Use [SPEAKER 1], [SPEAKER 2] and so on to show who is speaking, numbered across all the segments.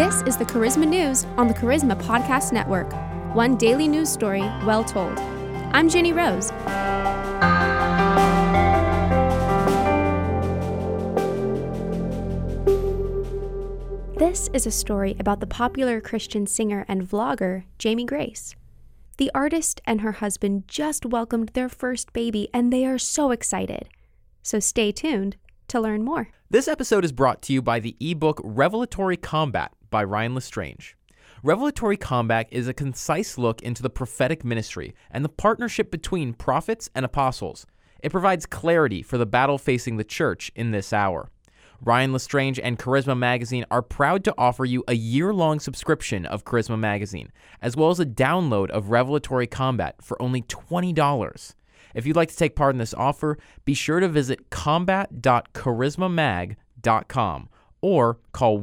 [SPEAKER 1] This is the Charisma News on the Charisma Podcast Network. One daily news story well told. I'm Jenny Rose. This is a story about the popular Christian singer and vlogger, Jamie Grace. The artist and her husband just welcomed their first baby, and they are so excited. So stay tuned to learn more.
[SPEAKER 2] This episode is brought to you by the ebook Revelatory Combat by Ryan Lestrange. Revelatory Combat is a concise look into the prophetic ministry and the partnership between prophets and apostles. It provides clarity for the battle facing the church in this hour. Ryan Lestrange and Charisma Magazine are proud to offer you a year-long subscription of Charisma Magazine, as well as a download of Revelatory Combat for only $20. If you'd like to take part in this offer, be sure to visit combat.charismamag.com or call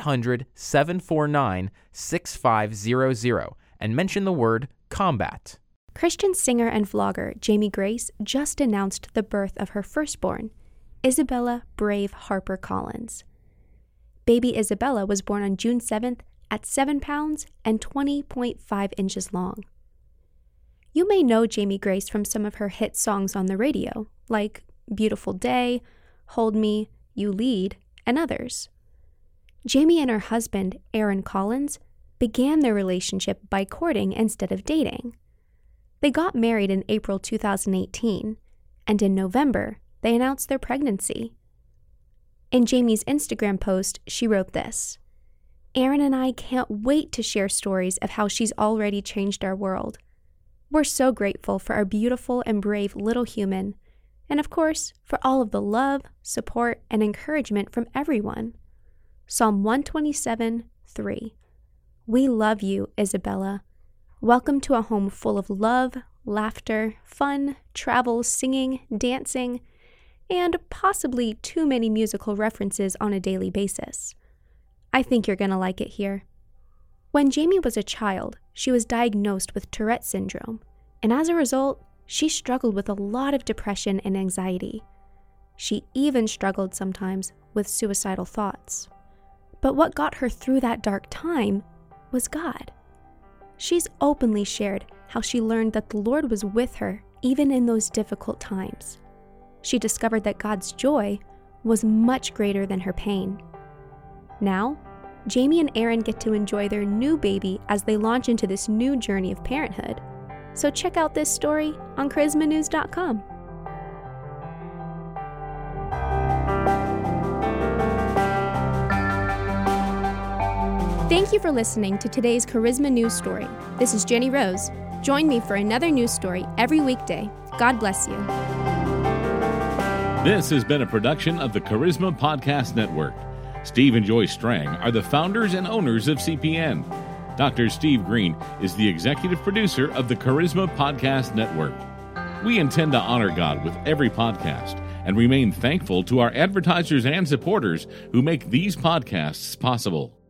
[SPEAKER 2] 1-800-749-6500 and mention the word combat.
[SPEAKER 1] Christian singer and vlogger Jamie Grace just announced the birth of her firstborn, Isabella Brave Harper Collins. Baby Isabella was born on June 7th at 7 pounds and 20.5 inches long. You may know Jamie Grace from some of her hit songs on the radio, like Beautiful Day, Hold Me, You Lead, and others. Jamie and her husband, Aaron Collins, began their relationship by courting instead of dating. They got married in April 2018, and in November, they announced their pregnancy. In Jamie's Instagram post, she wrote this: "Aaron and I can't wait to share stories of how she's already changed our world. We're so grateful for our beautiful and brave little human, and of course, for all of the love, support, and encouragement from everyone." Psalm 127:3. We love you, Isabella. Welcome to a home full of love, laughter, fun, travel, singing, dancing, and possibly too many musical references on a daily basis. I think you're going to like it here. When Jamie was a child, she was diagnosed with Tourette syndrome, and as a result, she struggled with a lot of depression and anxiety. She even struggled sometimes with suicidal thoughts. But what got her through that dark time was God. She's openly shared how she learned that the Lord was with her even in those difficult times. She discovered that God's joy was much greater than her pain. Now, Jamie and Aaron get to enjoy their new baby as they launch into this new journey of parenthood. So check out this story on charismanews.com. Thank you for listening to today's Charisma News Story. This is Jenny Rose. Join me for another news story every weekday. God bless you.
[SPEAKER 3] This has been a production of the Charisma Podcast Network. Steve and Joy Strang are the founders and owners of CPN. Dr. Steve Green is the executive producer of the Charisma Podcast Network. We intend to honor God with every podcast and remain thankful to our advertisers and supporters who make these podcasts possible.